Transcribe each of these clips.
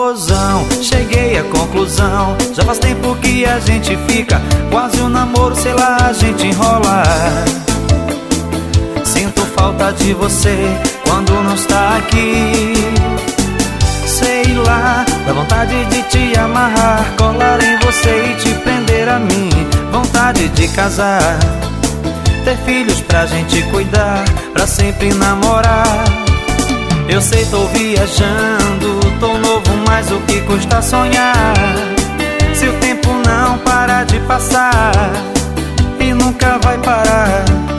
mozão, cheguei à conclusão. Já faz tempo que a gente fica, quase um namoro, sei lá, a gente enrola. Sinto falta de você quando não está aqui. Sei lá, dá vontade de te amarrar, colar em você e te prender a mim. Vontade de casar, ter filhos pra gente cuidar, pra sempre namorar. Eu sei, tô viajando, tô novo, mas o que custa sonhar? Se o tempo não parar de passar, e nunca vai parar.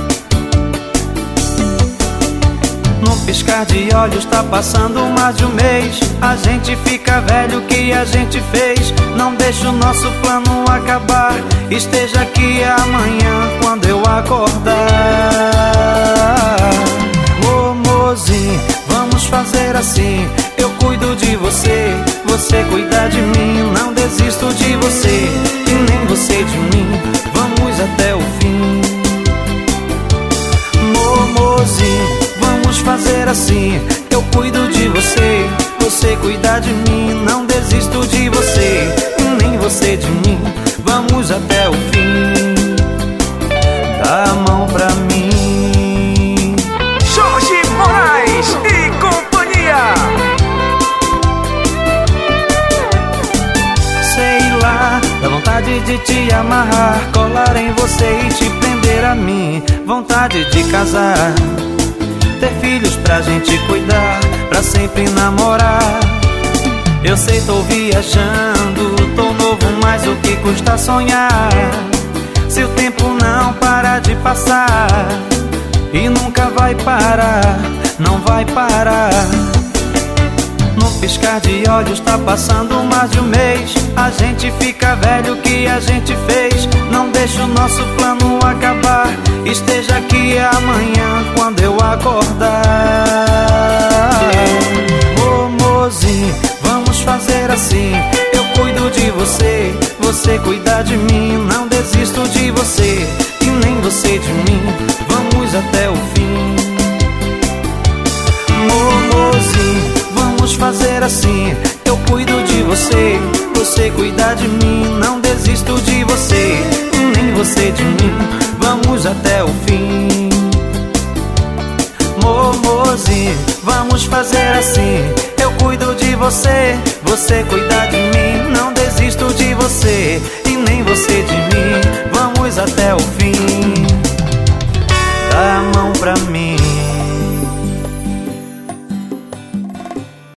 Num piscar de olhos tá passando mais de um mês. A gente fica velho, o que a gente fez? Não deixa o nosso plano acabar. Esteja aqui amanhã quando eu acordar. Ô mozinho, vamos fazer assim. Eu cuido de você, você cuida de mim. Não desisto de você e nem você de mim. Vamos até o fim. Mozinho, vamos fazer assim. Eu cuido de você, você cuida de mim. Não desisto de você e nem você de mim. Vamos até o fim. Dá a mão pra mim. Jorge Moraes e companhia. Sei lá, dá vontade de te amarrar, colar em você e te prender a mim. Vontade de casar, ter filhos pra gente cuidar, pra sempre namorar. Eu sei, tô viajando, tô novo, mas o que custa sonhar? Se o tempo não parar de passar, e nunca vai parar, não vai parar. Num piscar de olhos tá passando mais de um mês. A gente fica velho, o que a gente fez? Não deixa o nosso plano acabar. Esteja aqui amanhã quando eu acordar. Ô mozinho, vamos fazer assim. Eu cuido de você, você cuida de mim. Não desisto de você e nem você de mim. Vamos até o fim. Mozinho, vamos fazer assim. Eu cuido de você, você cuida de mim. Não desisto de você e nem você de mim. Vamos até o fim. Mozinho, vamos fazer assim. Eu cuido de você, você cuida de mim. Não desisto de você e nem você de mim. Vamos até o fim. Dá a mão pra mim.